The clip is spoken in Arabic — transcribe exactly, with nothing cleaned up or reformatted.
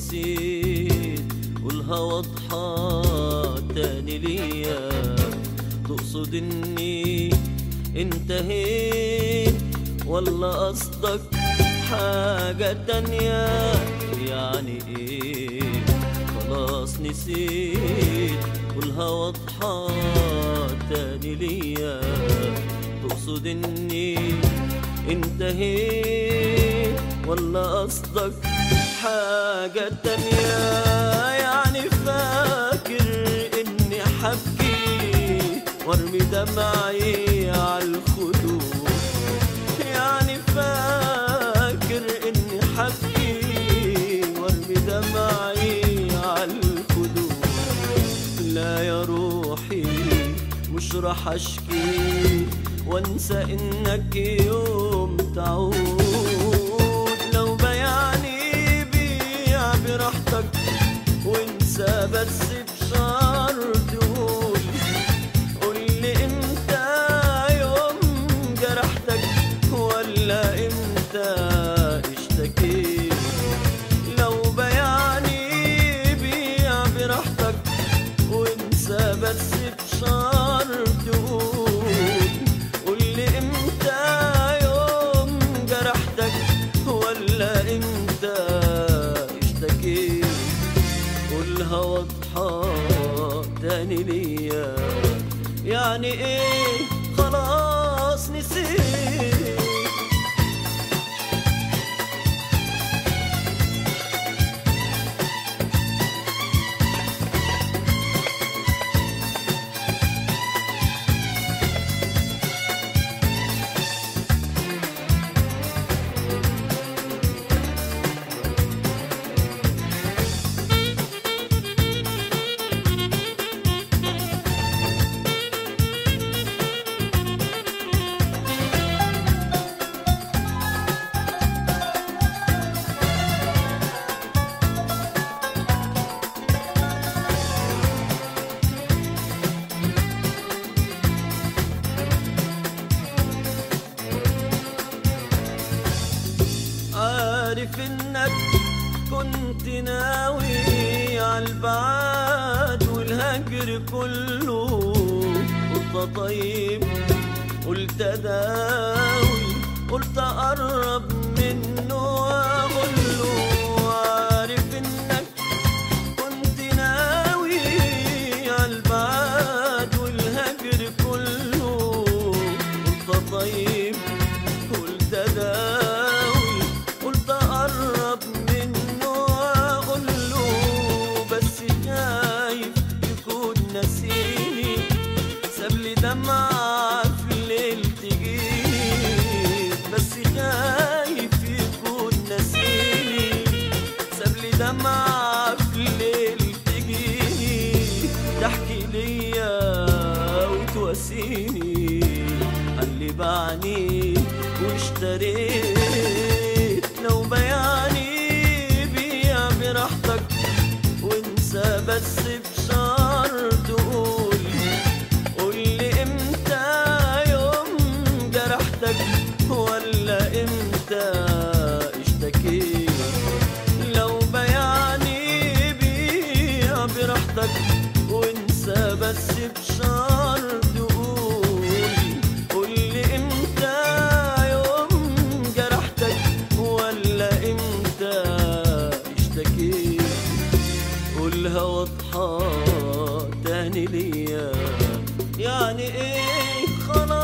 نسيت قولها واضحة تاني ليا. تقصد اني انتهيت ولا قصدك حاجة تانية؟ يعني ايه خلاص نسيت قولها واضحة تاني ليا. تقصد اني انتهيت ولا قصدك حاجة تانية؟ يعني فاكر اني حبكي وارمي دمعي عالخدود؟ يعني فاكر اني حبكي وارمي دمعي عالخدود؟ لا يا روحي مش رح اشكي وانسى انك يوم تعود. لو بيعني بيع براحتك وانسى بس بشرط قول قولي امتى يوم جرحتك ولا امتى اشتكيت. لو بيعني بيع براحتك وانسى بس بشرط قول قولي امتى يوم جرحتك ولا امتى اشتكيت. قولها واضحة تاني ليا. يعني ايه خلاص نسيت؟ عارف انك كنت ناوي عالبعاد والهجر كله. قلت طيب قلت اداوي قلت اقرب منه واقوله. عارف انك كنت ناوي عالبعاد والهجر كله. قلت طيب قلت اداوي قلت اقرب منه واقوله. بس خايف يكون نسيني سابلي دمعة في الليل تجيني. بس خايف يكون نسيني سابلي دمعة في الليل تجيني. تحكي ليا وتواسيني اللي باعني واشتريت. لو بيعني بيع براحتك وانسى بس بشرط قول قولي امتى يوم جرحتك ولا امتى اشتكيت. لو بيعني بيع براحتك وانسى بس بشرط قول قولي امتى يوم جرحتك ولا امتى اشتكيت. قولها واضحة تاني ليا. يعني ايه خلاص